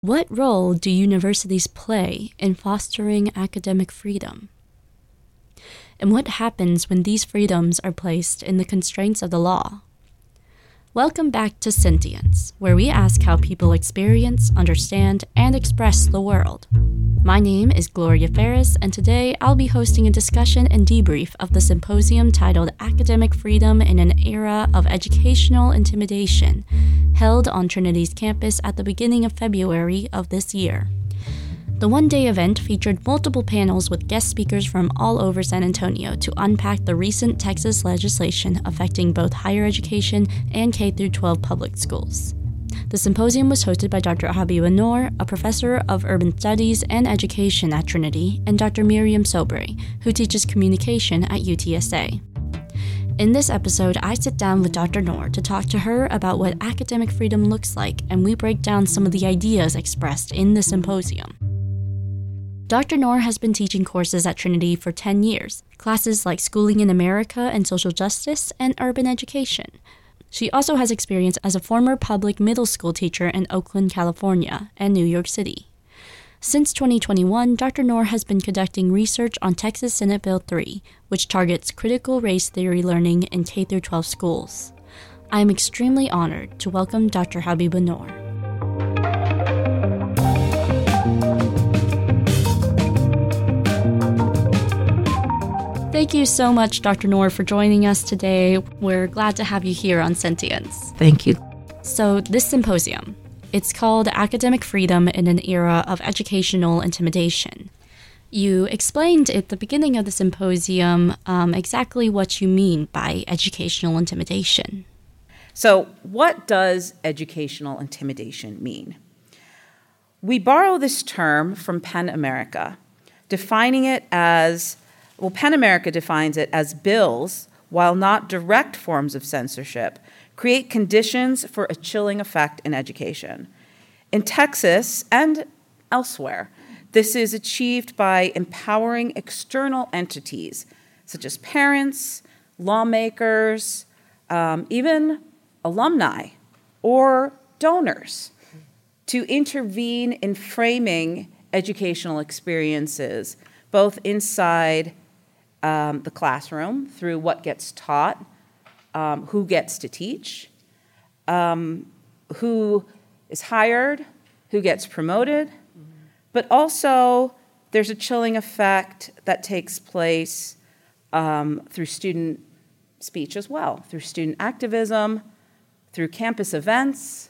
What role do universities play in fostering academic freedom? And what happens when these freedoms are placed in the constraints of the law? Welcome back to Sentience, where we ask how people experience, understand, and express the world. My name is Gloria Ferris, and today I'll be hosting a discussion and debrief of the symposium titled Academic Freedom in an Era of Educational Intimidation, held on Trinity's campus at the beginning of February of this year. The one-day event featured multiple panels with guest speakers from all over San Antonio to unpack the recent Texas legislation affecting both higher education and K-12 public schools. The symposium was hosted by Dr. Habiba Noor, a professor of urban studies and education at Trinity, and Dr. Miriam Sobry, who teaches communication at UTSA. In this episode, I sit down with Dr. Noor to talk to her about what academic freedom looks like, and we break down some of the ideas expressed in the symposium. Dr. Noor has been teaching courses at Trinity for 10 years, classes like Schooling in America and Social Justice and Urban Education. She also has experience as a former public middle school teacher in Oakland, California, and New York City. Since 2021, Dr. Noor has been conducting research on Texas Senate Bill 3, which targets critical race theory learning in K-12 schools. I am extremely honored to welcome Dr. Habiba Noor. Thank you so much, Dr. Noor, for joining us today. We're glad to have you here on Sentience. Thank you. So this symposium, it's called Academic Freedom in an Era of Educational Intimidation. You explained at the beginning of the symposium exactly what you mean by educational intimidation. So what does educational intimidation mean? We borrow this term from PEN America, defining it as PEN America defines it as bills, while not direct forms of censorship, create conditions for a chilling effect in education. In Texas and elsewhere, this is achieved by empowering external entities, such as parents, lawmakers, even alumni or donors, to intervene in framing educational experiences, both inside the classroom through what gets taught, who gets to teach, who is hired, who gets promoted, but also there's a chilling effect that takes place through student speech as well, through student activism, through campus events,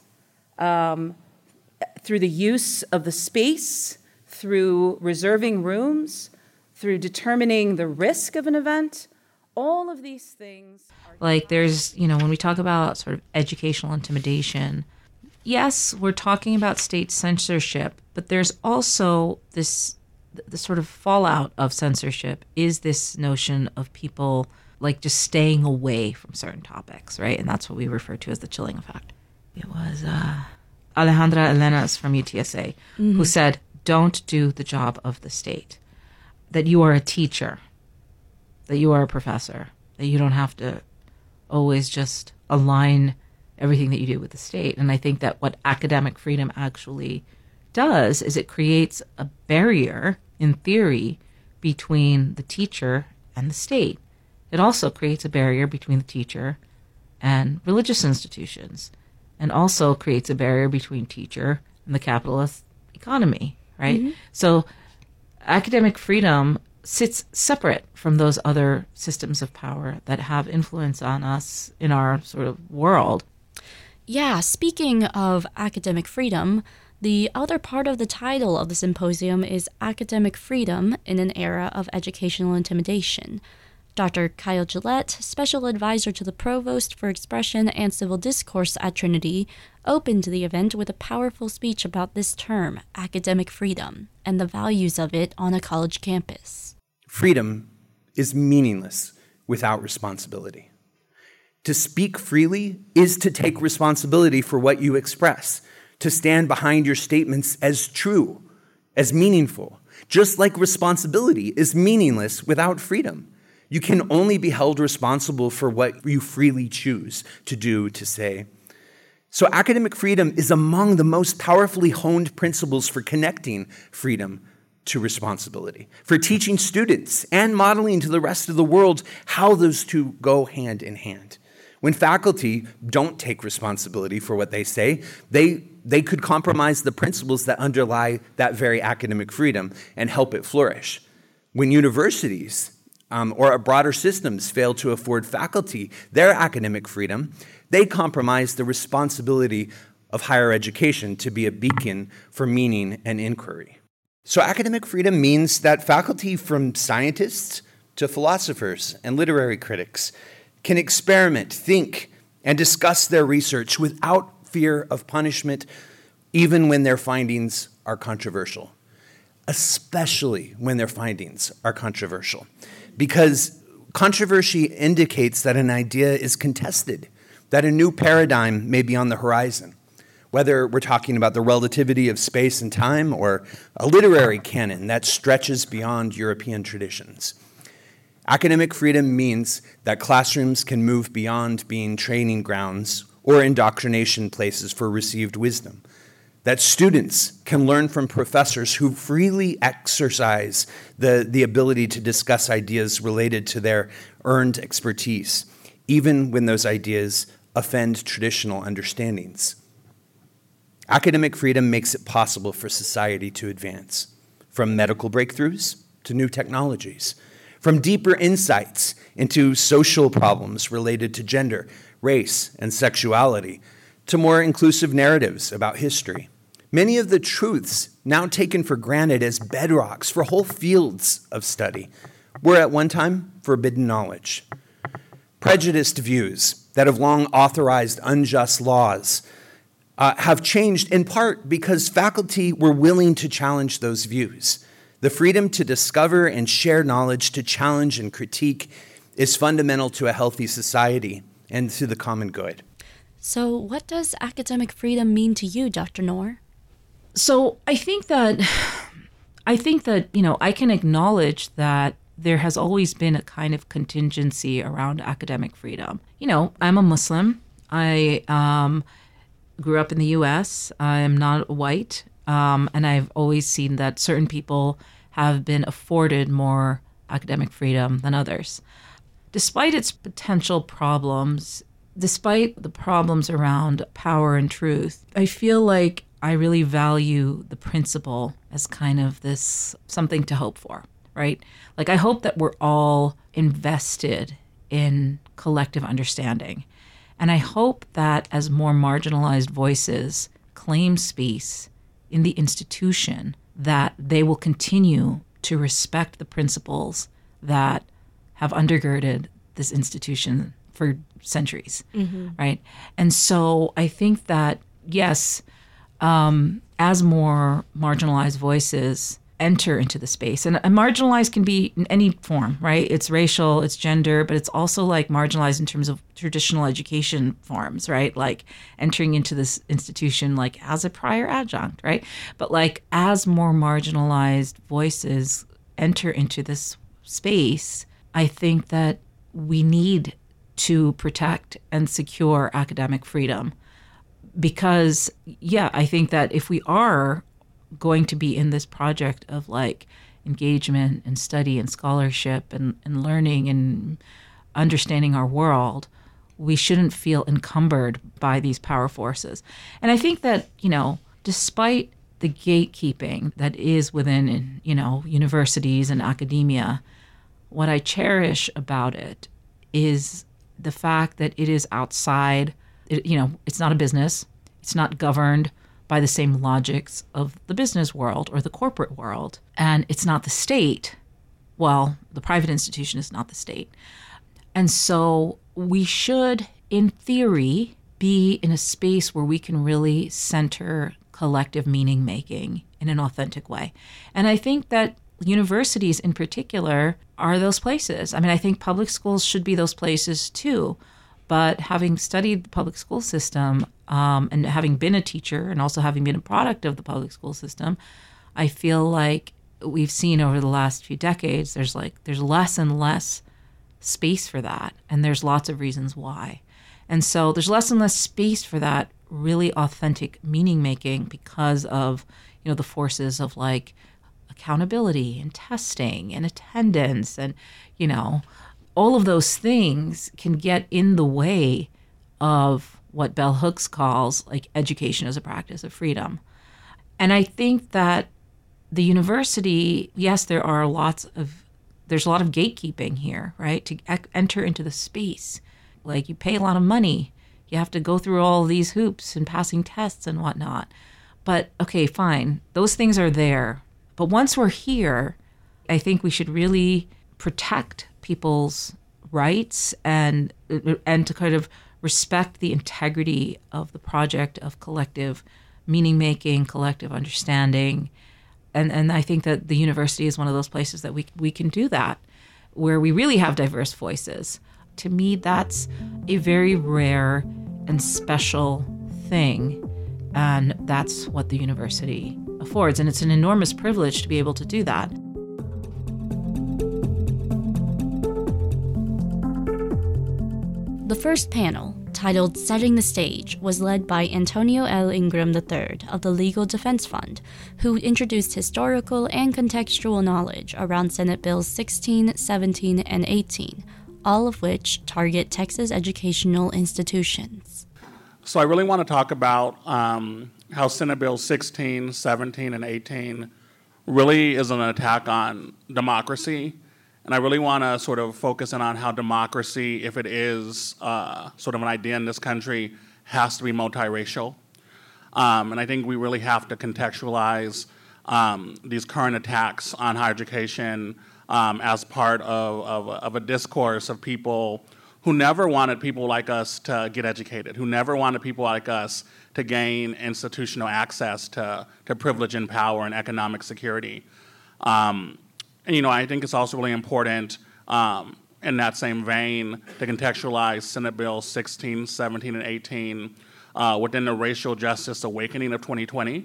through the use of the space, through reserving rooms, through determining the risk of an event. All of these things are... Like there's, when we talk about sort of educational intimidation, yes, we're talking about state censorship, but there's also the sort of fallout of censorship is this notion of people like just staying away from certain topics, right? And that's what we refer to as the chilling effect. It was Alejandra Elenas from UTSA who said, don't do the job of the state. That you are a teacher, that you are a professor, that you don't have to always just align everything that you do with the state. And I think that what academic freedom actually does is it creates a barrier, in theory, between the teacher and the state. It also creates a barrier between the teacher and religious institutions, and also creates a barrier between teacher and the capitalist economy, right? Mm-hmm. So academic freedom sits separate from those other systems of power that have influence on us in our sort of world. Yeah, speaking of academic freedom, the other part of the title of the symposium is Academic Freedom in an Era of Educational Intimidation. Dr. Kyle Gillette, special advisor to the Provost for Expression and Civil Discourse at Trinity, opened the event with a powerful speech about this term, academic freedom, and the values of it on a college campus. Freedom is meaningless without responsibility. To speak freely is to take responsibility for what you express, to stand behind your statements as true, as meaningful, just like responsibility is meaningless without freedom. You can only be held responsible for what you freely choose to do, to say. So academic freedom is among the most powerfully honed principles for connecting freedom to responsibility, for teaching students and modeling to the rest of the world how those two go hand in hand. When faculty don't take responsibility for what they say, they could compromise the principles that underlie that very academic freedom and help it flourish. When universities or broader systems fail to afford faculty their academic freedom, they compromise the responsibility of higher education to be a beacon for meaning and inquiry. So academic freedom means that faculty, from scientists to philosophers and literary critics, can experiment, think, and discuss their research without fear of punishment, even when their findings are controversial, especially when their findings are controversial, because controversy indicates that an idea is contested, that a new paradigm may be on the horizon, whether we're talking about the relativity of space and time or a literary canon that stretches beyond European traditions. Academic freedom means that classrooms can move beyond being training grounds or indoctrination places for received wisdom, that students can learn from professors who freely exercise the ability to discuss ideas related to their earned expertise, even when those ideas offend traditional understandings. Academic freedom makes it possible for society to advance, from medical breakthroughs to new technologies, from deeper insights into social problems related to gender, race, and sexuality, to more inclusive narratives about history. Many of the truths now taken for granted as bedrocks for whole fields of study were at one time forbidden knowledge. Prejudiced views that have long authorized unjust laws have changed in part because faculty were willing to challenge those views. The freedom to discover and share knowledge, to challenge and critique, is fundamental to a healthy society and to the common good. So what does academic freedom mean to you, Dr. Noor? So I think that, I can acknowledge that there has always been a kind of contingency around academic freedom. I'm a Muslim. I grew up in the U.S. I'm not white. And I've always seen that certain people have been afforded more academic freedom than others. Despite its potential problems, despite the problems around power and truth, I feel like I really value the principle as kind of this something to hope for, right? Like, I hope that we're all invested in collective understanding. And I hope that as more marginalized voices claim space in the institution, that they will continue to respect the principles that have undergirded this institution for centuries, right? And so I think that, yes, as more marginalized voices enter into the space, and marginalized can be in any form, right? It's racial, it's gender, but it's also like marginalized in terms of traditional education forms, right? Like entering into this institution like as a prior adjunct, right? But like as more marginalized voices enter into this space, I think that we need to protect and secure academic freedom. Because, yeah, I think that if we are going to be in this project of like engagement and study and scholarship and learning and understanding our world, we shouldn't feel encumbered by these power forces. And I think that, despite the gatekeeping that is within, universities and academia, what I cherish about it is the fact that it is outside, it's not a business. It's not governed by the same logics of the business world or the corporate world. And it's not the state. Well, the private institution is not the state. And so we should, in theory, be in a space where we can really center collective meaning making in an authentic way. And I think that universities in particular are those places. I mean, I think public schools should be those places too. But having studied the public school system and having been a teacher and also having been a product of the public school system, I feel like we've seen over the last few decades, there's less and less space for that. And there's lots of reasons why. And so there's less and less space for that really authentic meaning making because of, the forces of like accountability and testing and attendance and, all of those things can get in the way of what Bell Hooks calls like education as a practice of freedom. And I think that the university, yes, there's a lot of gatekeeping here, right? To enter into the space. Like you pay a lot of money. You have to go through all these hoops and passing tests and whatnot. But okay, fine. Those things are there. But once we're here, I think we should really protect people's rights and to kind of respect the integrity of the project of collective meaning making, collective understanding. And I think that the university is one of those places that we can do that, where we really have diverse voices. To me, that's a very rare and special thing. And that's what the university affords. And it's an enormous privilege to be able to do that. The first panel, titled Setting the Stage, was led by Antonio L. Ingram III of the Legal Defense Fund, who introduced historical and contextual knowledge around Senate Bills 16, 17, and 18, all of which target Texas educational institutions. So I really want to talk about how Senate Bills 16, 17, and 18 really is an attack on democracy. And I really want to sort of focus in on how democracy, if it is sort of an idea in this country, has to be multiracial. And I think we really have to contextualize these current attacks on higher education as part of a discourse of people who never wanted people like us to get educated, who never wanted people like us to gain institutional access to privilege and power and economic security. And, I think it's also really important in that same vein to contextualize Senate Bill 16, 17, and 18 within the racial justice awakening of 2020.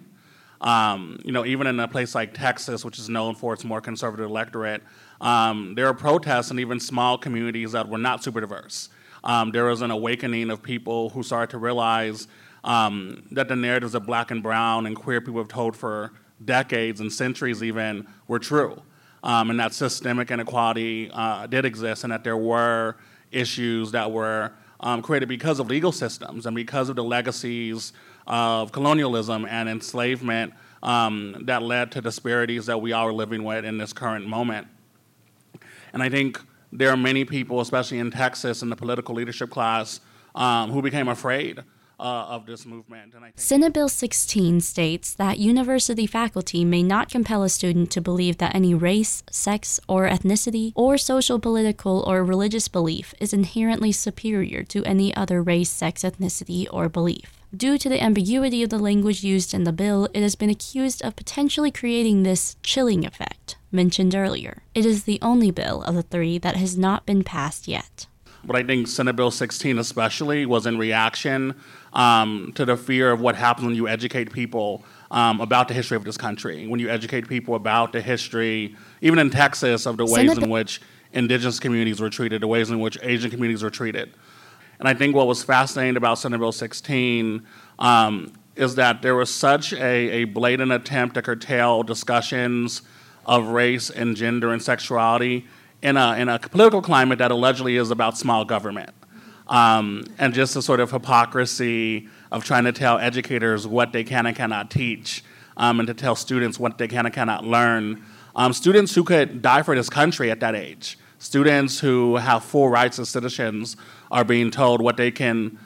Even in a place like Texas, which is known for its more conservative electorate, there are protests in even small communities that were not super diverse. There was an awakening of people who started to realize that the narratives of Black and brown and queer people have told for decades and centuries even were true. And that systemic inequality did exist, and that there were issues that were created because of legal systems and because of the legacies of colonialism and enslavement that led to disparities that we all are living with in this current moment. And I think there are many people, especially in Texas in the political leadership class, who became afraid of this movement. And I think Senate Bill 16 states that university faculty may not compel a student to believe that any race, sex, or ethnicity, or social, political, or religious belief is inherently superior to any other race, sex, ethnicity, or belief. Due to the ambiguity of the language used in the bill, it has been accused of potentially creating this chilling effect mentioned earlier. It is the only bill of the three that has not been passed yet. But I think Senate Bill 16 especially was in reaction to the fear of what happens when you educate people about the history of this country, when you educate people about the history, even in Texas, of the ways in which indigenous communities were treated, the ways in which Asian communities were treated. And I think what was fascinating about Senate Bill 16 is that there was such a blatant attempt to curtail discussions of race and gender and sexuality in a political climate that allegedly is about small government. And just a sort of hypocrisy of trying to tell educators what they can and cannot teach, and to tell students what they can and cannot learn. Students who could die for this country at that age, students who have full rights as citizens, are being told what they can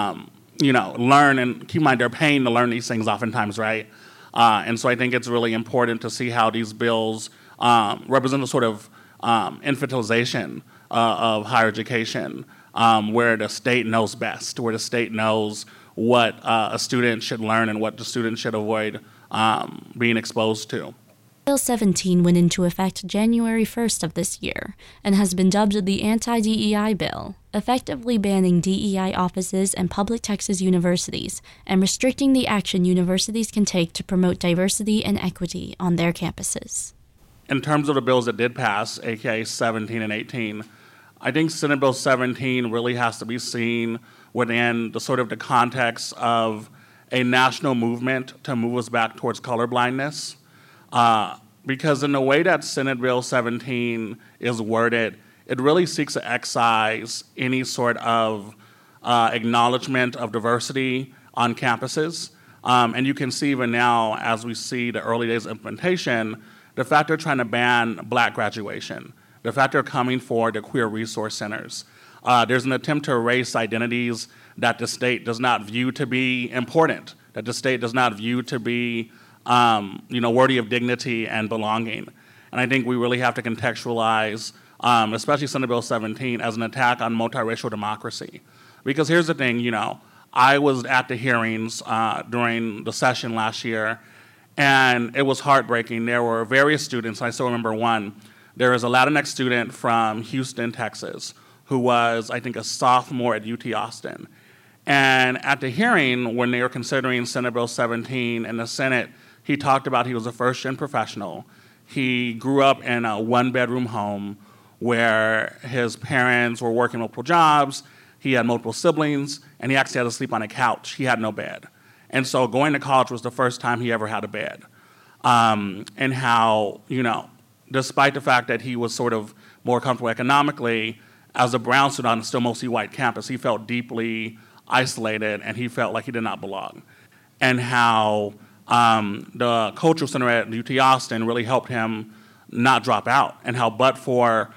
learn, and keep in mind they're paying to learn these things oftentimes, right? And so I think it's really important to see how these bills represent a sort of infantilization of higher education, where the state knows best, where the state knows what a student should learn and what the student should avoid being exposed to. Bill 17 went into effect January 1st of this year and has been dubbed the Anti-DEI Bill, effectively banning DEI offices and public Texas universities and restricting the action universities can take to promote diversity and equity on their campuses. In terms of the bills that did pass, aka 17 and 18, I think Senate Bill 17 really has to be seen within the sort of the context of a national movement to move us back towards colorblindness. Because in the way that Senate Bill 17 is worded, it really seeks to excise any sort of acknowledgement of diversity on campuses. And you can see even now, as we see the early days of implementation, the fact they're trying to ban Black graduation, the fact they're coming for the queer resource centers. There's an attempt to erase identities that the state does not view to be important, that the state does not view to be worthy of dignity and belonging. And I think we really have to contextualize, especially Senate Bill 17, as an attack on multiracial democracy. Because here's the thing, I was at the hearings during the session last year, and it was heartbreaking. There were various students, I still remember one. There was a Latinx student from Houston, Texas, who was, I think, a sophomore at UT Austin. And at the hearing, when they were considering Senate Bill 17 in the Senate, he talked about he was a first-gen professional. He grew up in a one-bedroom home where his parents were working multiple jobs, he had multiple siblings, and he actually had to sleep on a couch. He had no bed. And so going to college was the first time he ever had a bed. And how, despite the fact that he was sort of more comfortable economically, as a brown student on a still mostly white campus, he felt deeply isolated and he felt like he did not belong. And how the Cultural Center at UT Austin really helped him not drop out, and how but for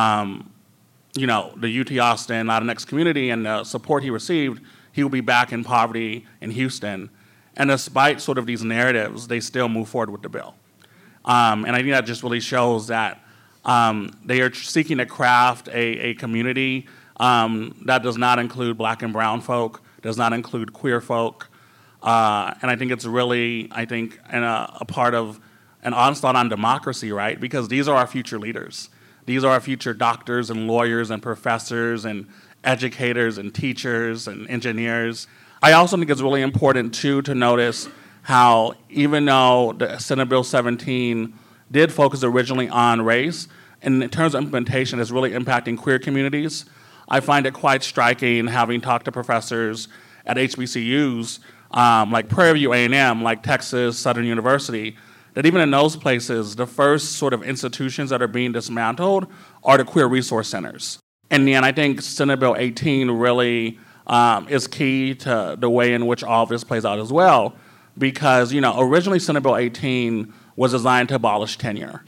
the UT Austin Latinx community and the support he received, he would be back in poverty in Houston. And despite sort of these narratives, they still move forward with the bill. And I think that just really shows that they are seeking to craft a community that does not include Black and brown folk, does not include queer folk. And I think it's really, a part of an onslaught on democracy, right? Because these are our future leaders. These are our future doctors and lawyers and professors and educators and teachers and engineers. I also think it's really important, too, to notice how even though the Senate Bill 17 did focus originally on race, and in terms of implementation, it's really impacting queer communities. I find it quite striking, having talked to professors at HBCUs, like Prairie View A&M, like Texas Southern University, that even in those places, the first sort of institutions that are being dismantled are the queer resource centers. And then I think Senate Bill 18 really is key to the way in which all of this plays out as well, because originally Senate Bill 18 was designed to abolish tenure.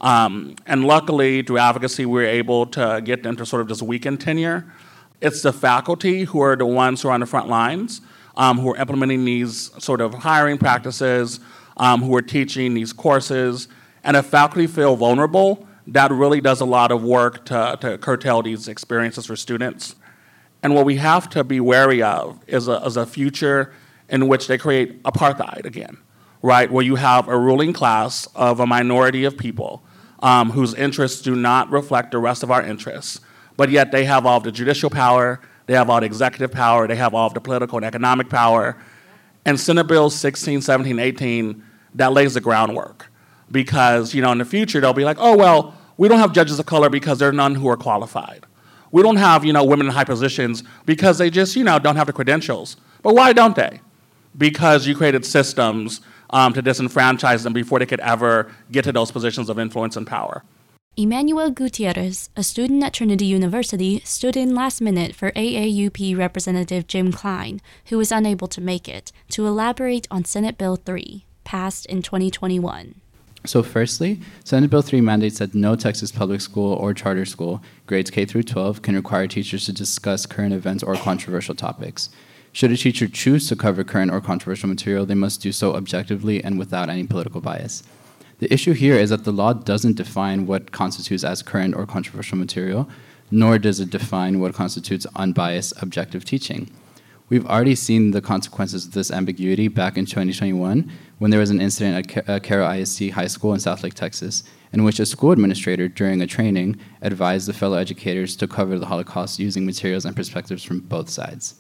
And luckily, through advocacy, we were able to get them to sort of just weaken tenure. It's the faculty who are the ones who are on the front lines, who are implementing these sort of hiring practices, who are teaching these courses. And if faculty feel vulnerable, that really does a lot of work to curtail these experiences for students. And what we have to be wary of is a future in which they create apartheid again, right? Where you have a ruling class of a minority of people whose interests do not reflect the rest of our interests, but yet they have all of the judicial power, they have all the executive power, they have all of the political and economic power. And Senate Bills 16, 17, 18, that lays the groundwork. Because, in the future, they'll be like, oh, well, we don't have judges of color because there are none who are qualified. We don't have, women in high positions because they just, don't have the credentials. But why don't they? Because you created systems to disenfranchise them before they could ever get to those positions of influence and power. Emmanuel Gutierrez, a student at Trinity University, stood in last minute for AAUP Representative Jim Klein, who was unable to make it, to elaborate on Senate Bill 3, passed in 2021. So firstly, Senate Bill 3 mandates that no Texas public school or charter school, grades K through 12, can require teachers to discuss current events or controversial topics. Should a teacher choose to cover current or controversial material, they must do so objectively and without any political bias. The issue here is that the law doesn't define what constitutes as current or controversial material, nor does it define what constitutes unbiased, objective teaching. We've already seen the consequences of this ambiguity back in 2021 when there was an incident at Carroll ISD High School in Southlake, Texas, in which a school administrator, during a training, advised the fellow educators to cover the Holocaust using materials and perspectives from both sides.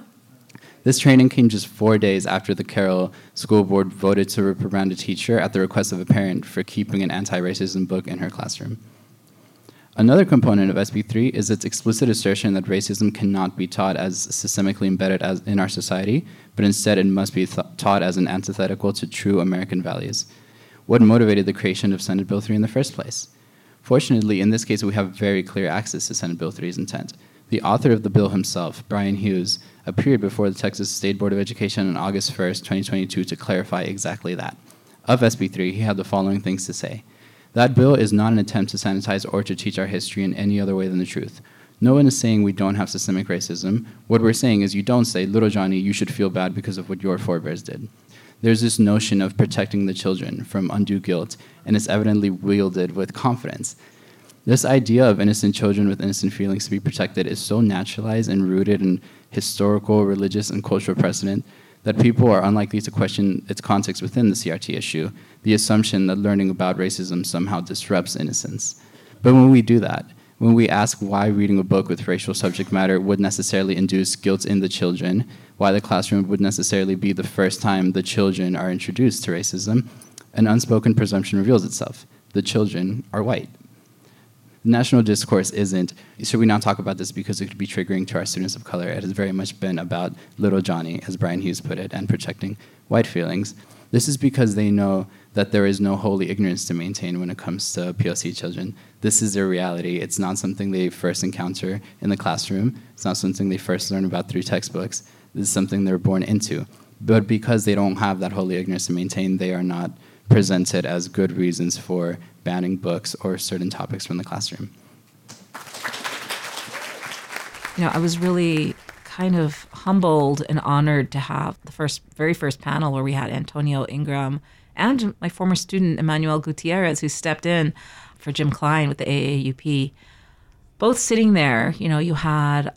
This training came just 4 days after the Carroll School Board voted to reprimand a teacher at the request of a parent for keeping an anti-racism book in her classroom. Another component of SB3 is its explicit assertion that racism cannot be taught as systemically embedded as in our society, but instead it must be taught as an antithetical to true American values. What motivated the creation of Senate Bill 3 in the first place? Fortunately, in this case, we have very clear access to Senate Bill 3's intent. The author of the bill himself, Brian Hughes, appeared before the Texas State Board of Education on August 1st, 2022 to clarify exactly that. Of SB3, he had the following things to say. That bill is not an attempt to sanitize or to teach our history in any other way than the truth. No one is saying we don't have systemic racism. What we're saying is you don't say, little Johnny, you should feel bad because of what your forebears did. There's this notion of protecting the children from undue guilt, and it's evidently wielded with confidence. This idea of innocent children with innocent feelings to be protected is so naturalized and rooted in historical, religious, and cultural precedent that people are unlikely to question its context within the CRT issue, the assumption that learning about racism somehow disrupts innocence. But when we do that, when we ask why reading a book with racial subject matter would necessarily induce guilt in the children, why the classroom would necessarily be the first time the children are introduced to racism, an unspoken presumption reveals itself. The children are white. The national discourse isn't, should we not talk about this because it could be triggering to our students of color? It has very much been about little Johnny, as Brian Hughes put it, and protecting white feelings. This is because they know that there is no holy ignorance to maintain when it comes to POC children. This is their reality. It's not something they first encounter in the classroom. It's not something they first learn about through textbooks. This is something they're born into. But because they don't have that holy ignorance to maintain, they are not presented as good reasons for banning books or certain topics from the classroom. You know, I was really kind of humbled and honored to have the very first panel where we had Antonio Ingram and my former student, Emmanuel Gutierrez, who stepped in for Jim Klein with the AAUP. Both sitting there, you know, you had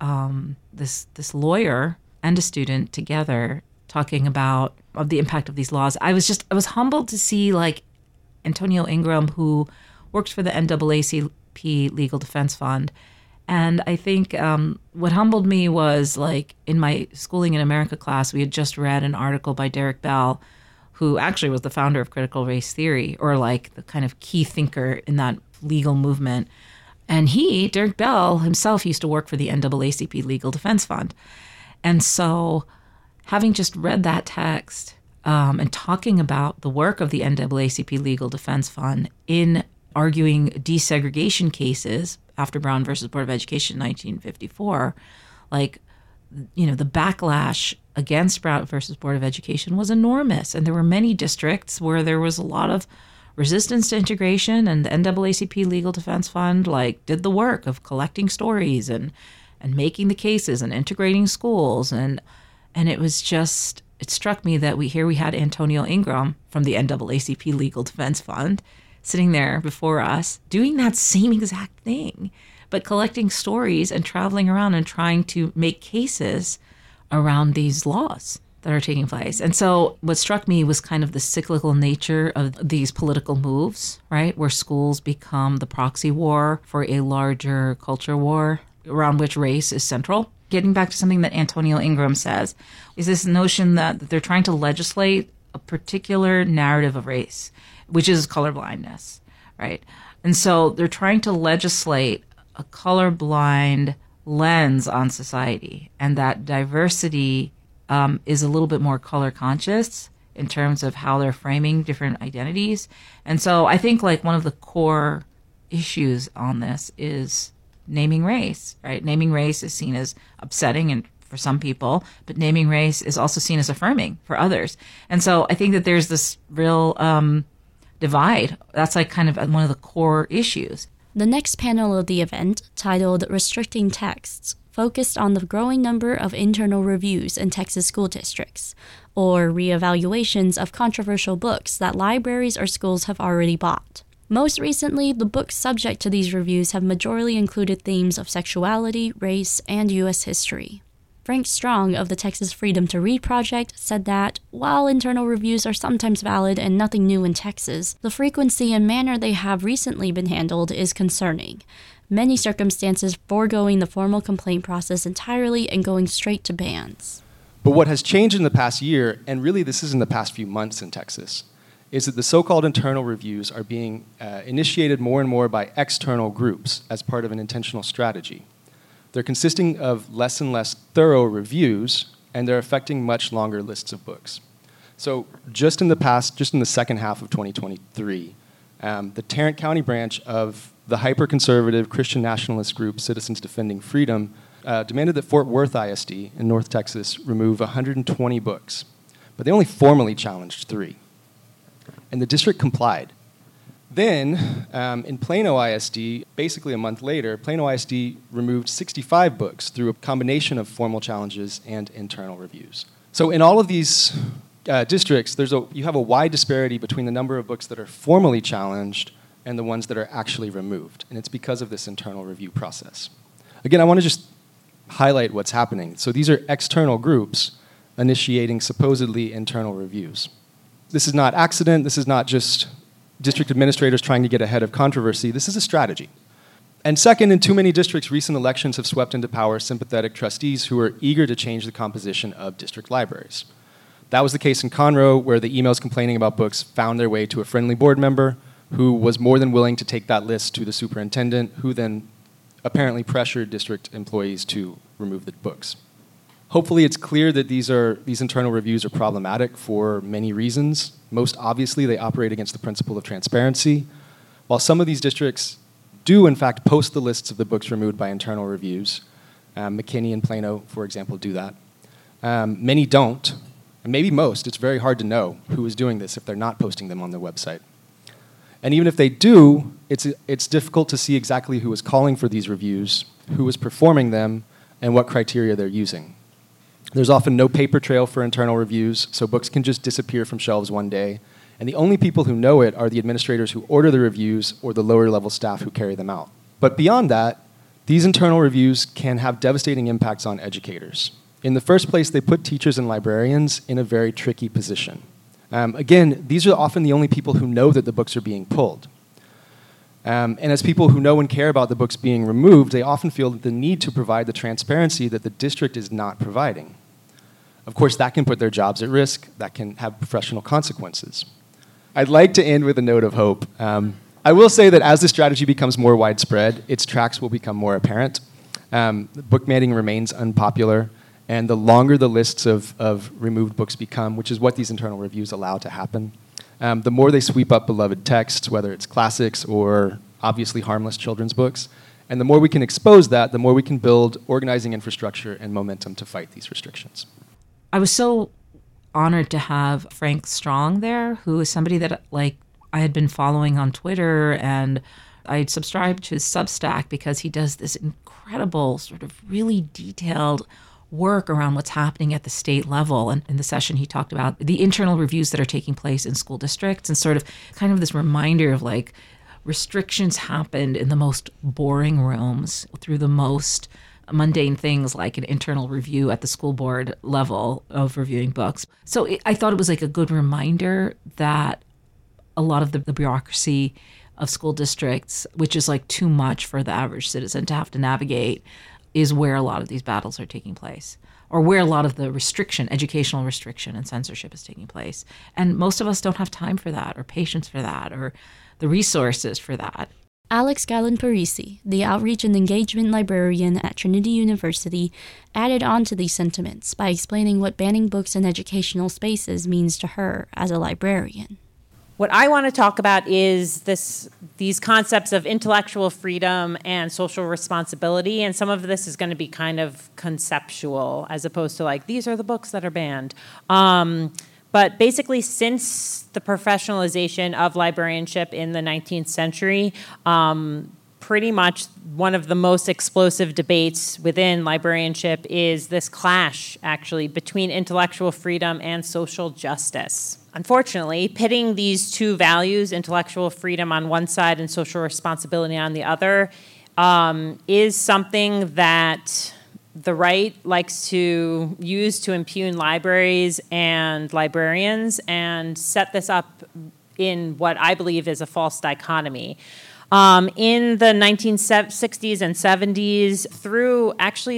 this lawyer and a student together talking about the impact of these laws. I was humbled to see, like, Antonio Ingram, who works for the NAACP Legal Defense Fund. And I think what humbled me was, like, in my Schooling in America class, we had just read an article by Derek Bell, who actually was the founder of critical race theory, or like the kind of key thinker in that legal movement. And Derek Bell himself, used to work for the NAACP Legal Defense Fund. And so having just read that text and talking about the work of the NAACP Legal Defense Fund in arguing desegregation cases after Brown versus Board of Education in 1954, like, you know, the backlash against Brown versus Board of Education was enormous. And there were many districts where there was a lot of resistance to integration, and the NAACP Legal Defense Fund, like, did the work of collecting stories and making the cases and integrating schools. And it was just, it struck me that we had Antonio Ingram from the NAACP Legal Defense Fund sitting there before us doing that same exact thing, but collecting stories and traveling around and trying to make cases around these laws that are taking place. And so what struck me was kind of the cyclical nature of these political moves, right? Where schools become the proxy war for a larger culture war around which race is central. Getting back to something that Antonio Ingram says, is this notion that they're trying to legislate a particular narrative of race, which is colorblindness, right? And so they're trying to legislate a colorblind lens on society, and that diversity is a little bit more color conscious in terms of how they're framing different identities. And so I think, like, one of the core issues on this is naming race, right? Naming race is seen as upsetting and for some people, but naming race is also seen as affirming for others. And so I think that there's this real divide. That's, like, kind of one of the core issues. The next panel of the event, titled Restricting Texts, focused on the growing number of internal reviews in Texas school districts, or reevaluations of controversial books that libraries or schools have already bought. Most recently, the books subject to these reviews have majorly included themes of sexuality, race, and U.S. history. Frank Strong of the Texas Freedom to Read Project said that, while internal reviews are sometimes valid and nothing new in Texas, the frequency and manner they have recently been handled is concerning. Many circumstances foregoing the formal complaint process entirely and going straight to bans. But what has changed in the past year, and really this is in the past few months in Texas, is that the so-called internal reviews are being initiated more and more by external groups as part of an intentional strategy. They're consisting of less and less thorough reviews, and they're affecting much longer lists of books. So just in the second half of 2023, the Tarrant County branch of the hyper-conservative Christian nationalist group Citizens Defending Freedom demanded that Fort Worth ISD in North Texas remove 120 books, but they only formally challenged 3. And the district complied. Then, in Plano ISD, basically a month later, Plano ISD removed 65 books through a combination of formal challenges and internal reviews. So in all of these districts, you have a wide disparity between the number of books that are formally challenged and the ones that are actually removed. And it's because of this internal review process. Again, I want to just highlight what's happening. So these are external groups initiating supposedly internal reviews. This is not accident. This is not just district administrators trying to get ahead of controversy. This is a strategy. And second, in too many districts, recent elections have swept into power sympathetic trustees who are eager to change the composition of district libraries. That was the case in Conroe, where the emails complaining about books found their way to a friendly board member who was more than willing to take that list to the superintendent, who then apparently pressured district employees to remove the books. Hopefully it's clear that these internal reviews are problematic for many reasons. Most obviously, they operate against the principle of transparency. While some of these districts do, in fact, post the lists of the books removed by internal reviews, McKinney and Plano, for example, do that. Many don't, and maybe most. It's very hard to know who is doing this if they're not posting them on their website. And even if they do, it's difficult to see exactly who is calling for these reviews, who is performing them, and what criteria they're using. There's often no paper trail for internal reviews, so books can just disappear from shelves one day, and the only people who know it are the administrators who order the reviews or the lower-level staff who carry them out. But beyond that, these internal reviews can have devastating impacts on educators. In the first place, they put teachers and librarians in a very tricky position. Again, these are often the only people who know that the books are being pulled. And as people who know and care about the books being removed, they often feel the need to provide the transparency that the district is not providing. Of course, that can put their jobs at risk. That can have professional consequences. I'd like to end with a note of hope. I will say that as the strategy becomes more widespread, its tracks will become more apparent. Book banning remains unpopular, and the longer the lists of removed books become, which is what these internal reviews allow to happen, the more they sweep up beloved texts, whether it's classics or obviously harmless children's books. And the more we can expose that, the more we can build organizing infrastructure and momentum to fight these restrictions. I was so honored to have Frank Strong there, who is somebody that I had been following on Twitter, and I subscribed to his Substack because he does this incredible sort of really detailed work around what's happening at the state level. And in the session, he talked about the internal reviews that are taking place in school districts and sort of kind of this reminder of restrictions happened in the most boring rooms through the most mundane things like an internal review at the school board level of reviewing books. So I thought it was a good reminder that a lot of the bureaucracy of school districts, which is too much for the average citizen to have to navigate, is where a lot of these battles are taking place, or where a lot of the educational restriction and censorship is taking place. And most of us don't have time for that, or patience for that, or the resources for that. Alex Gallen-Parisi, the Outreach and Engagement Librarian at Trinity University, added on to these sentiments by explaining what banning books in educational spaces means to her as a librarian. What I want to talk about is these concepts of intellectual freedom and social responsibility, and some of this is going to be kind of conceptual as opposed to these are the books that are banned. But basically, since the professionalization of librarianship in the 19th century, pretty much one of the most explosive debates within librarianship is this clash, actually, between intellectual freedom and social justice. Unfortunately, pitting these two values, intellectual freedom on one side and social responsibility on the other, is something that the right likes to use to impugn libraries and librarians and set this up in what I believe is a false dichotomy. In the 1960s and 70s, through actually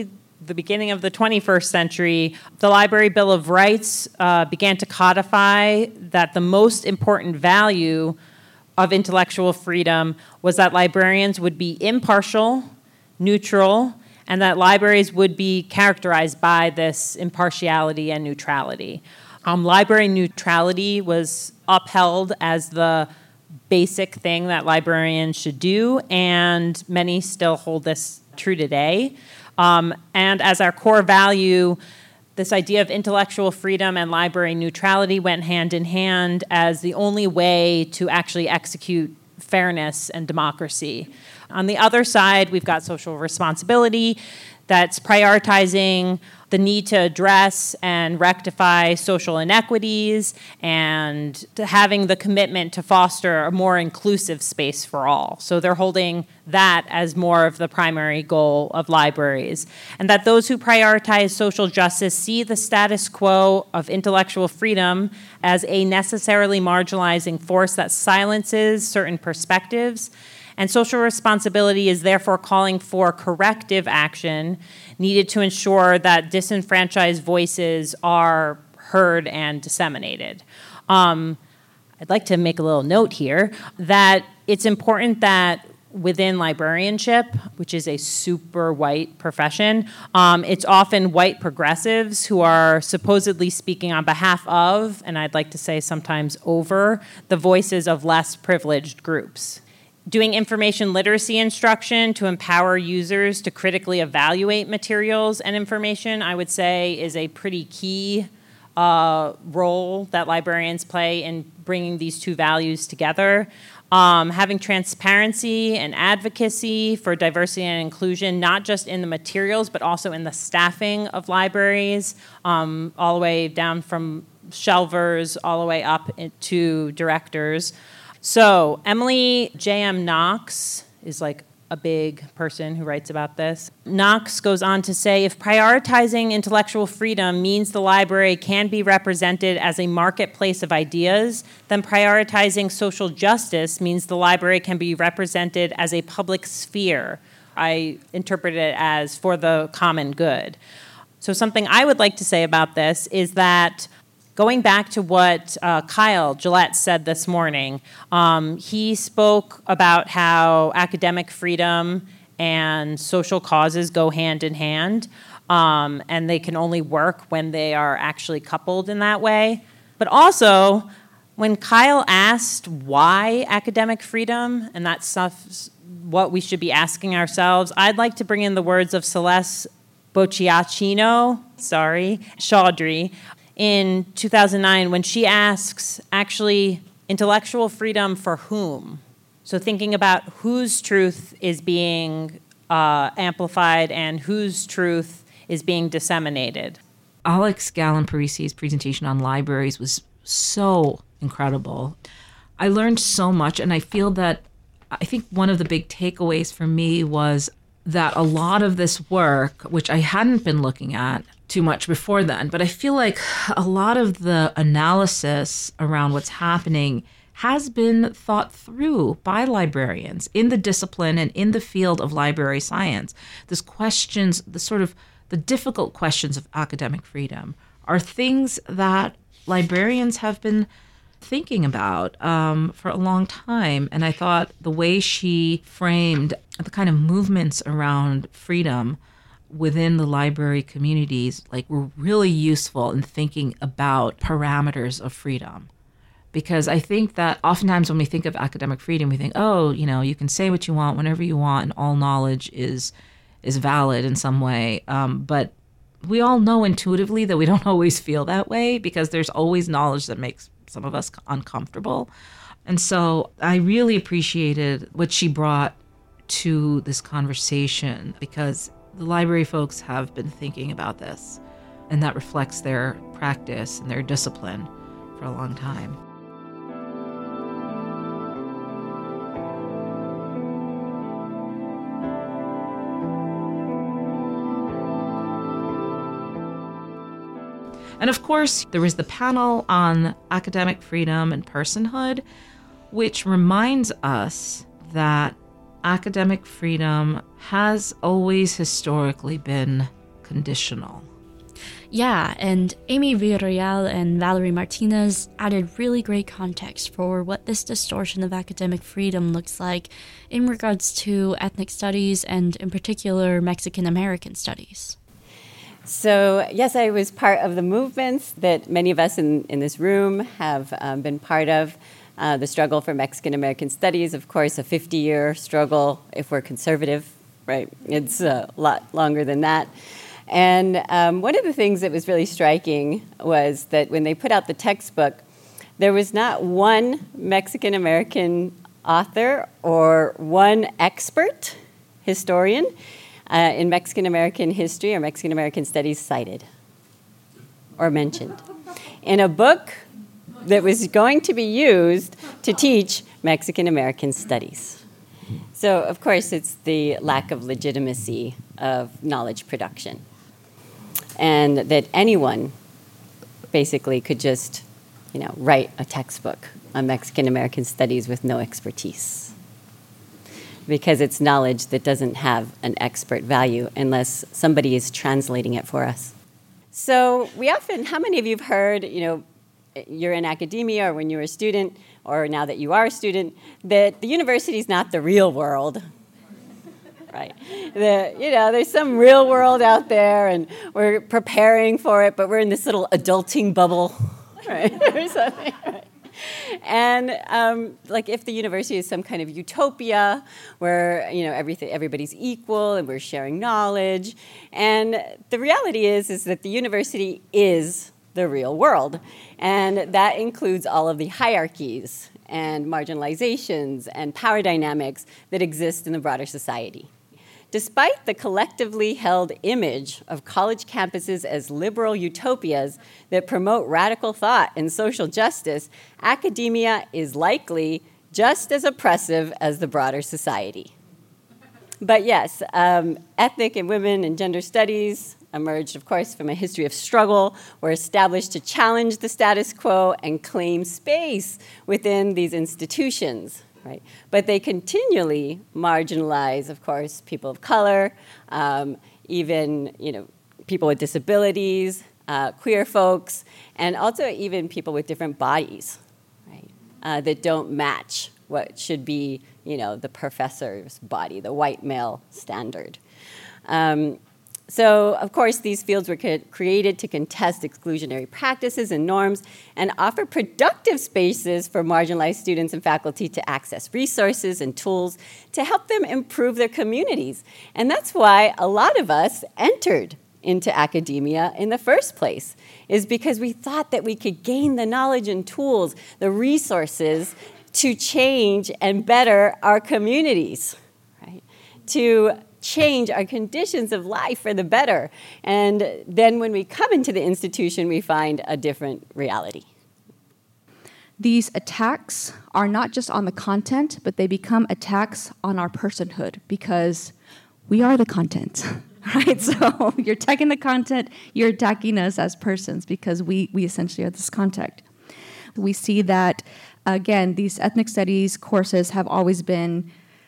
the beginning of the 21st century, the Library Bill of Rights began to codify that the most important value of intellectual freedom was that librarians would be impartial, neutral, and that libraries would be characterized by this impartiality and neutrality. Library neutrality was upheld as the basic thing that librarians should do, and many still hold this true today. And as our core value, this idea of intellectual freedom and library neutrality went hand in hand as the only way to actually execute fairness and democracy. On the other side, we've got social responsibility that's prioritizing the need to address and rectify social inequities and to having the commitment to foster a more inclusive space for all. So they're holding that as more of the primary goal of libraries. And that those who prioritize social justice see the status quo of intellectual freedom as a necessarily marginalizing force that silences certain perspectives. And social responsibility is therefore calling for corrective action needed to ensure that disenfranchised voices are heard and disseminated. I'd like to make a little note here that it's important that within librarianship, which is a super white profession, it's often white progressives who are supposedly speaking on behalf of, and I'd like to say sometimes over, the voices of less privileged groups. Doing information literacy instruction to empower users to critically evaluate materials and information, I would say, is a pretty key role that librarians play in bringing these two values together. Having transparency and advocacy for diversity and inclusion, not just in the materials, but also in the staffing of libraries, all the way down from shelvers, all the way up to directors. So Emily J.M. Knox is like a big person who writes about this. Knox goes on to say, if prioritizing intellectual freedom means the library can be represented as a marketplace of ideas, then prioritizing social justice means the library can be represented as a public sphere. I interpret it as for the common good. So something I would like to say about this is that going back to what Kyle Gillette said this morning, he spoke about how academic freedom and social causes go hand in hand, and they can only work when they are actually coupled in that way. But also, when Kyle asked why academic freedom, and that stuff's what we should be asking ourselves, I'd like to bring in the words of Celeste Bocciacchino, Chaudhry, in 2009 when she asks, actually, intellectual freedom for whom? So thinking about whose truth is being amplified and whose truth is being disseminated. Alex Gallen-Parisi's presentation on libraries was so incredible. I learned so much, and I think one of the big takeaways for me was that a lot of this work, which I hadn't been looking at too much before then, but I feel like a lot of the analysis around what's happening has been thought through by librarians in the discipline and in the field of library science. These questions, the difficult questions of academic freedom, are things that librarians have been thinking about for a long time. And I thought the way she framed the kind of movements around freedom within the library communities were really useful in thinking about parameters of freedom. Because I think that oftentimes when we think of academic freedom, we think, you can say what you want whenever you want, and all knowledge is valid in some way. But we all know intuitively that we don't always feel that way, because there's always knowledge that makes some of us uncomfortable. And so I really appreciated what she brought to this conversation, because the library folks have been thinking about this, and that reflects their practice and their discipline for a long time. And of course, there was the panel on academic freedom and personhood, which reminds us that academic freedom has always historically been conditional. Yeah, and Amy Villarreal and Valerie Martinez added really great context for what this distortion of academic freedom looks like in regards to ethnic studies and, in particular, Mexican American studies. So, yes, I was part of the movements that many of us in this room have been part of. The struggle for Mexican American studies, of course, a 50-year struggle if we're conservative, right? It's a lot longer than that. And one of the things that was really striking was that when they put out the textbook, there was not one Mexican American author or one expert historian in Mexican American history or Mexican American studies cited or mentioned in a book that was going to be used to teach Mexican American studies. So, of course, it's the lack of legitimacy of knowledge production. And that anyone basically could just, write a textbook on Mexican American studies with no expertise. Because it's knowledge that doesn't have an expert value unless somebody is translating it for us. So how many of you have heard, you're in academia or when you were a student or now that you are a student, that the university is not the real world? Right. There's some real world out there, and we're preparing for it, but we're in this little adulting bubble, right? Or something, right? And if the university is some kind of utopia where everybody's equal and we're sharing knowledge, and the reality is that the university is the real world, and that includes all of the hierarchies and marginalizations and power dynamics that exist in the broader society. Despite the collectively held image of college campuses as liberal utopias that promote radical thought and social justice, academia is likely just as oppressive as the broader society. But yes, ethnic and women and gender studies emerged, of course, from a history of struggle, were established to challenge the status quo and claim space within these institutions. Right. But they continually marginalize, of course, people of color, even people with disabilities, queer folks, and also even people with different bodies, right, that don't match what should be, the professor's body, the white male standard. So, of course, these fields were created to contest exclusionary practices and norms and offer productive spaces for marginalized students and faculty to access resources and tools to help them improve their communities. And that's why a lot of us entered into academia in the first place, is because we thought that we could gain the knowledge and tools, the resources to change and better our communities, right? To change our conditions of life for the better. And then when we come into the institution, we find a different reality. These attacks are not just on the content, but they become attacks on our personhood because we are the content, right? So you're attacking the content, you're attacking us as persons because we essentially are this content. We see that, again, these ethnic studies courses have always been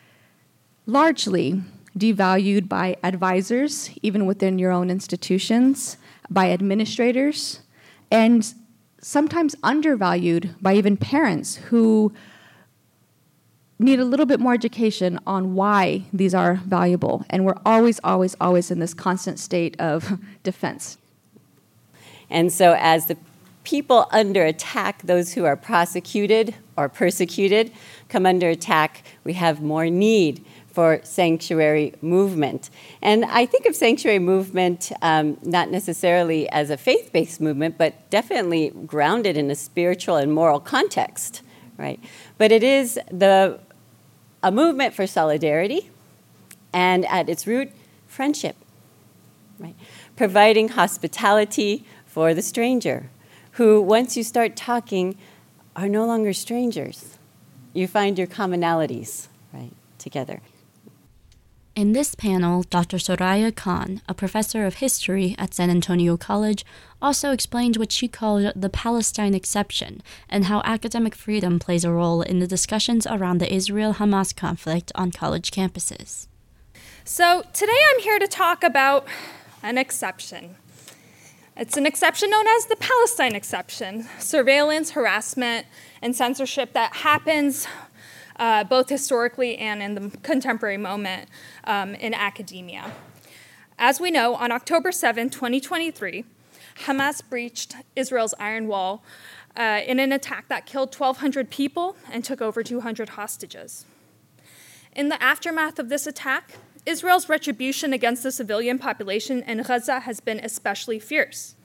largely devalued by advisors, even within your own institutions, by administrators, and sometimes undervalued by even parents who need a little bit more education on why these are valuable. And we're always, always, always in this constant state of defense. And so as the people under attack, those who are prosecuted or persecuted, come under attack, we have more need for sanctuary movement. And I think of sanctuary movement not necessarily as a faith-based movement, but definitely grounded in a spiritual and moral context, right? But it is a movement for solidarity, and at its root, friendship, right? Providing hospitality for the stranger, who, once you start talking, are no longer strangers. You find your commonalities, right, together. In this panel, Dr. Soraya Khan, a professor of history at San Antonio College, also explained what she called the Palestine exception and how academic freedom plays a role in the discussions around the Israel-Hamas conflict on college campuses. So today I'm here to talk about an exception. It's an exception known as the Palestine exception, surveillance, harassment, and censorship that happens both historically and in the contemporary moment in academia. As we know, on October 7, 2023, Hamas breached Israel's Iron Wall in an attack that killed 1,200 people and took over 200 hostages. In the aftermath of this attack, Israel's retribution against the civilian population in Gaza has been especially fierce.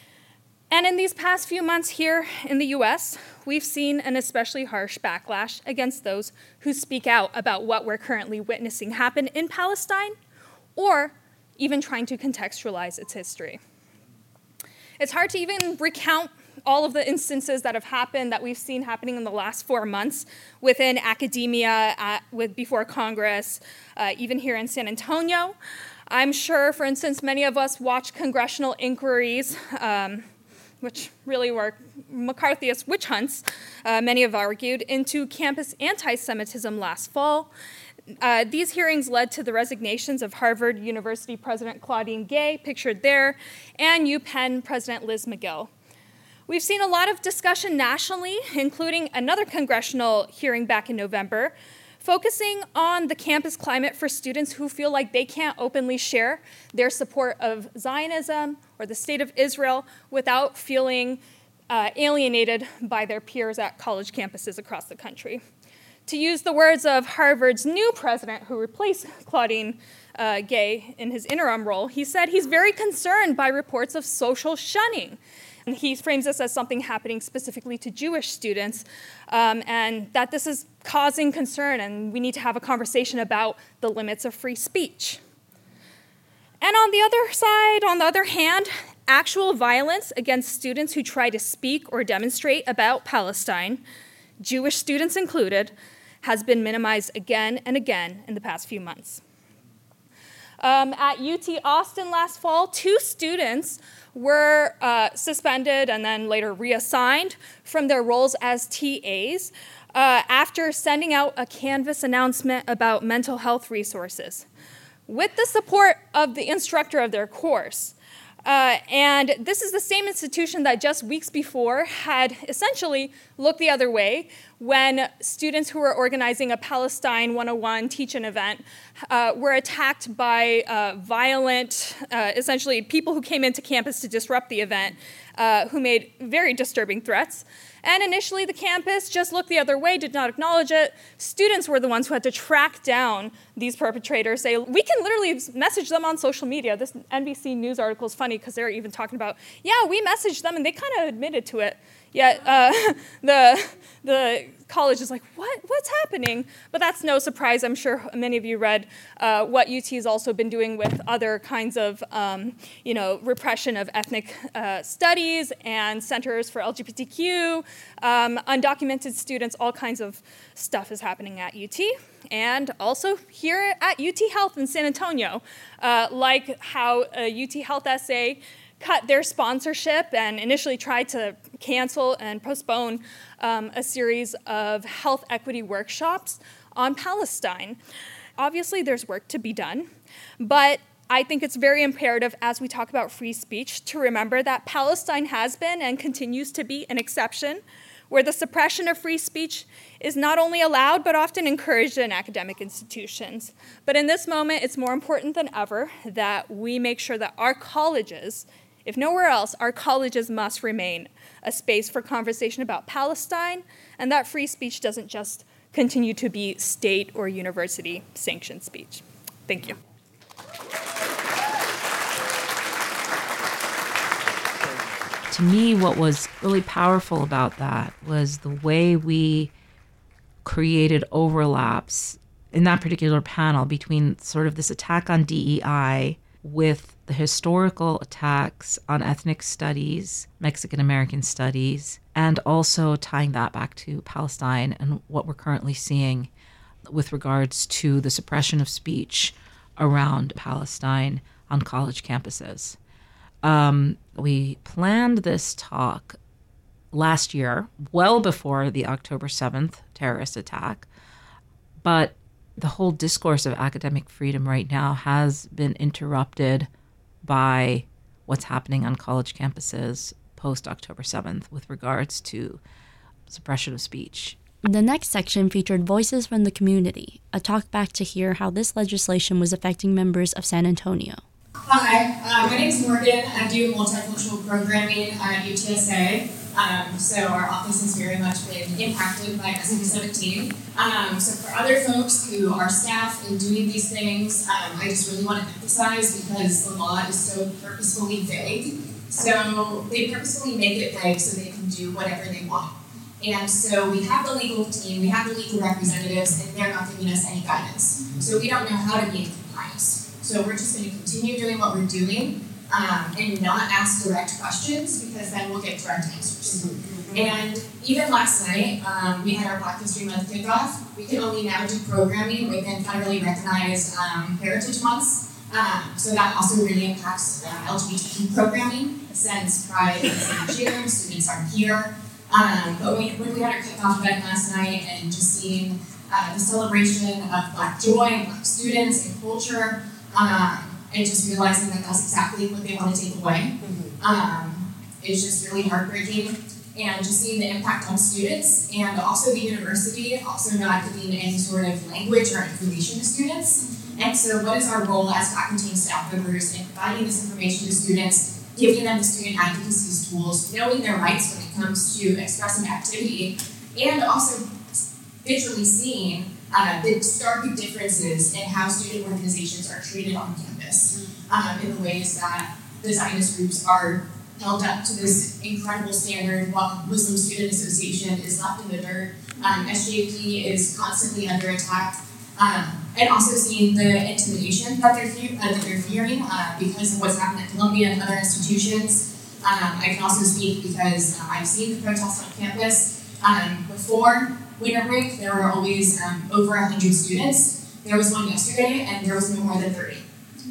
And in these past few months here in the US, we've seen an especially harsh backlash against those who speak out about what we're currently witnessing happen in Palestine, or even trying to contextualize its history. It's hard to even recount all of the instances that have happened, that we've seen happening in the last 4 months within academia, before Congress, even here in San Antonio. I'm sure, for instance, many of us watched congressional inquiries, which really were McCarthyist witch hunts, many have argued, into campus anti-Semitism last fall. These hearings led to the resignations of Harvard University President Claudine Gay, pictured there, and UPenn President Liz Magill. We've seen a lot of discussion nationally, including another congressional hearing back in November, focusing on the campus climate for students who feel like they can't openly share their support of Zionism or the state of Israel without feeling alienated by their peers at college campuses across the country. To use the words of Harvard's new president, who replaced Claudine Gay in his interim role, he said he's very concerned by reports of social shunning. And he frames this as something happening specifically to Jewish students, and that this is causing concern, and we need to have a conversation about the limits of free speech. And on the other hand, actual violence against students who try to speak or demonstrate about Palestine, Jewish students included, has been minimized again and again in the past few months. At UT Austin last fall, 2 students were suspended and then later reassigned from their roles as TAs after sending out a Canvas announcement about mental health resources with the support of the instructor of their course. And this is the same institution that just weeks before had essentially looked the other way when students who were organizing a Palestine 101 teach-in event were attacked by violent, essentially people who came into campus to disrupt the event, who made very disturbing threats. And initially, the campus just looked the other way, did not acknowledge it. Students were the ones who had to track down these perpetrators, say, we can literally message them on social media. This NBC News article is funny because they're even talking about, yeah, we messaged them, and they kind of admitted to it. Yet the college is like, what's happening? But that's no surprise. I'm sure many of you read what UT has also been doing with other kinds of, repression of ethnic studies and centers for LGBTQ, undocumented students, all kinds of stuff is happening at UT. And also here at UT Health in San Antonio, like how UT Health SA cut their sponsorship and initially tried to cancel and postpone a series of health equity workshops on Palestine. Obviously, there's work to be done, but I think it's very imperative as we talk about free speech to remember that Palestine has been and continues to be an exception where the suppression of free speech is not only allowed but often encouraged in academic institutions. But in this moment, it's more important than ever that we make sure that our colleges, if nowhere else, our colleges must remain a space for conversation about Palestine, and that free speech doesn't just continue to be state or university sanctioned speech. Thank you. To me, what was really powerful about that was the way we created overlaps in that particular panel between sort of this attack on DEI with the historical attacks on ethnic studies, Mexican American studies, and also tying that back to Palestine and what we're currently seeing with regards to the suppression of speech around Palestine on college campuses. We planned this talk last year, well before the October 7th terrorist attack, but the whole discourse of academic freedom right now has been interrupted by what's happening on college campuses post October 7th with regards to suppression of speech. The next section featured Voices from the Community, a talk back to hear how this legislation was affecting members of San Antonio. Hi, my name is Morgan. I do multicultural programming at UTSA. So our office has very much been impacted by SB 17. So for other folks who are staff in doing these things, I just really want to emphasize, because the law is so purposefully vague. So they purposefully make it vague so they can do whatever they want. And so we have the legal team, we have the legal representatives, and they're not giving us any guidance. So we don't know how to be in compliance. So we're just going to continue doing what we're doing and not ask direct questions, because then we'll get direct answers. And even last night, we had our Black History Month kickoff. We can only now do programming within federally recognized heritage months. So that also really impacts LGBTQ programming, since Pride is in June, students aren't here. But when we had our kickoff event last night and just seeing the celebration of Black joy and Black students and culture, and just realizing that that's exactly what they want to take away, it's just really heartbreaking. And just seeing the impact on students, and also the university also not giving any sort of language or information to students. And so what is our role as faculty and staff members in providing this information to students, giving them the student advocacy tools, knowing their rights when it comes to expressive activity, and also visually seeing the stark differences in how student organizations are treated on campus, in the ways that the Zionist groups are held up to this incredible standard, while Muslim Student Association is left in the dirt. SJP is constantly under attack, and also seeing the intimidation that they're fearing because of what's happened at Columbia and other institutions. I can also speak because I've seen the protests on campus. Before winter break, there were always over 100 students. There was one yesterday, and there was no more than 30.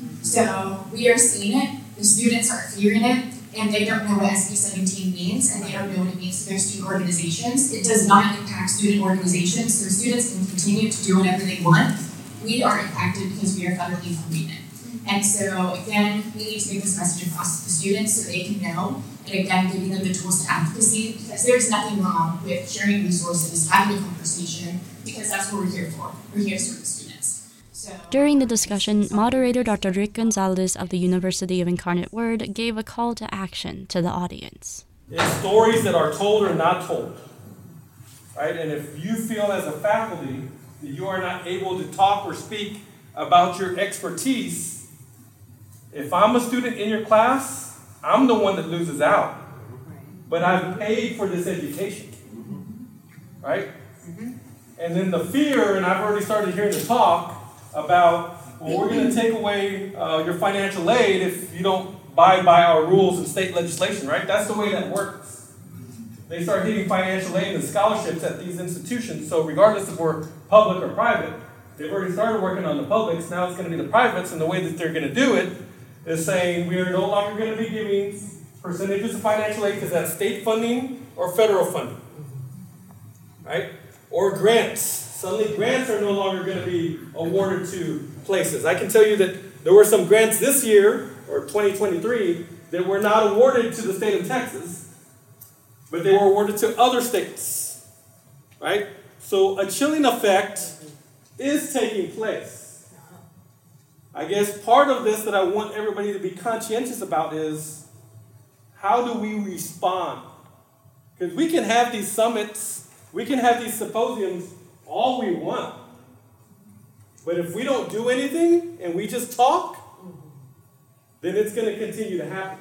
So we are seeing it. The students are fearing it, and they don't know what SB 17 means, and they don't know what it means to their student organizations. It does not impact student organizations, so students can continue to do whatever they want. We are impacted because we are federally funding it. And so, again, we need to get this message across to the students so they can know, and again, giving them the tools to advocacy, because there's nothing wrong with sharing resources, having a conversation, because that's what we're here for. We're here to serve the students. During the discussion, moderator Dr. Rick Gonzalez of the University of Incarnate Word gave a call to action to the audience. It's stories that are told or not told, right? And if you feel as a faculty that you are not able to talk or speak about your expertise, if I'm a student in your class, I'm the one that loses out. But I've paid for this education, right? And then the fear, and I've already started hearing the talk about, well, we're going to take away your financial aid if you don't abide by our rules and state legislation, right? That's the way that works. They start hitting financial aid and scholarships at these institutions, so regardless if we're public or private, they've already started working on the publics, now it's going to be the privates, and the way that they're going to do it is saying we are no longer going to be giving percentages of financial aid because that's state funding or federal funding, right? Or grants. Suddenly grants are no longer going to be awarded to places. I can tell you that there were some grants this year, or 2023, that were not awarded to the state of Texas, but they were awarded to other states, right? So a chilling effect is taking place. I guess part of this that I want everybody to be conscientious about is, how do we respond? Because we can have these summits, we can have these symposiums all we want. But if we don't do anything and we just talk, then it's going to continue to happen.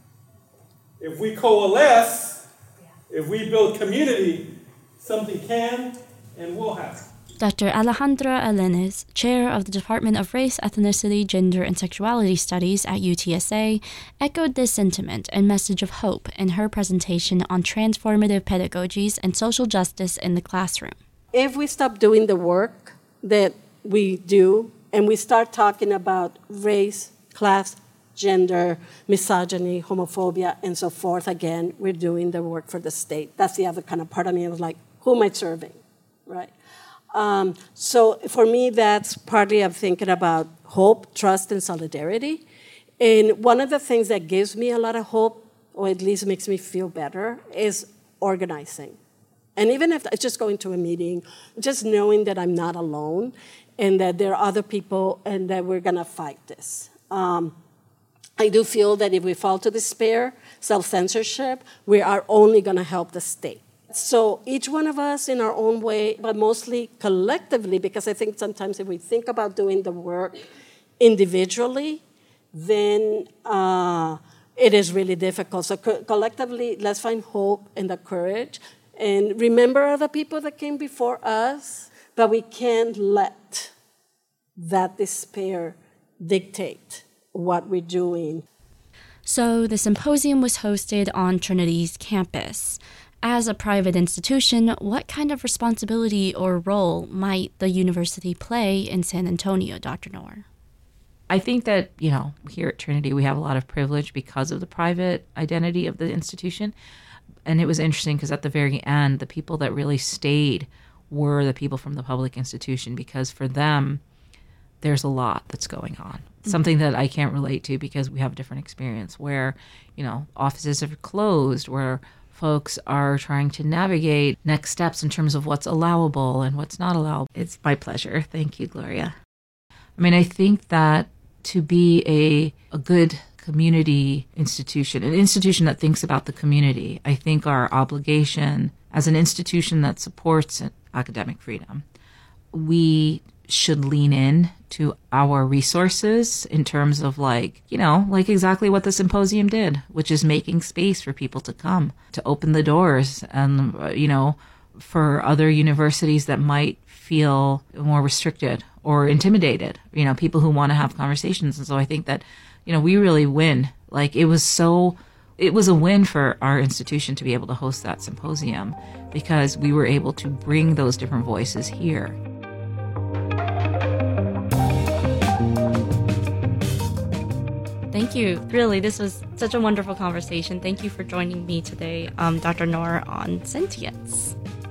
If we coalesce, if we build community, something can and will happen. Dr. Alejandra Alenes, chair of the Department of Race, Ethnicity, Gender, and Sexuality Studies at UTSA, echoed this sentiment and message of hope in her presentation on transformative pedagogies and social justice in the classroom. If we stop doing the work that we do and we start talking about race, class, gender, misogyny, homophobia, and so forth, again, we're doing the work for the state. That's the other kind of part of me. I was like, who am I serving, right? So for me, that's partly of thinking about hope, trust, and solidarity. And one of the things that gives me a lot of hope, or at least makes me feel better, is organizing. And even if it's just going to a meeting, just knowing that I'm not alone and that there are other people and that we're going to fight this. I do feel that if we fall to despair, self-censorship, we are only going to help the state. So each one of us in our own way, but mostly collectively, because I think sometimes if we think about doing the work individually, then it is really difficult. So collectively, let's find hope and the courage and remember other people that came before us, but we can't let that despair dictate what we're doing. So the symposium was hosted on Trinity's campus. As a private institution, what kind of responsibility or role might the university play in San Antonio, Dr. Noor? I think that, here at Trinity, we have a lot of privilege because of the private identity of the institution. And it was interesting because at the very end, the people that really stayed were the people from the public institution, because for them, there's a lot that's going on. Something that I can't relate to because we have a different experience where, offices are closed, where folks are trying to navigate next steps in terms of what's allowable and what's not allowable. It's my pleasure. Thank you, Gloria. I think that to be a good community institution, an institution that thinks about the community, I think our obligation as an institution that supports academic freedom, we should lean in to our resources in terms of like exactly what the symposium did, which is making space for people to come, to open the doors and, for other universities that might feel more restricted or intimidated, people who want to have conversations. And so I think that, we really win. It was a win for our institution to be able to host that symposium because we were able to bring those different voices here. Thank you. Really, this was such a wonderful conversation. Thank you for joining me today, Dr. Noor, on Sentience.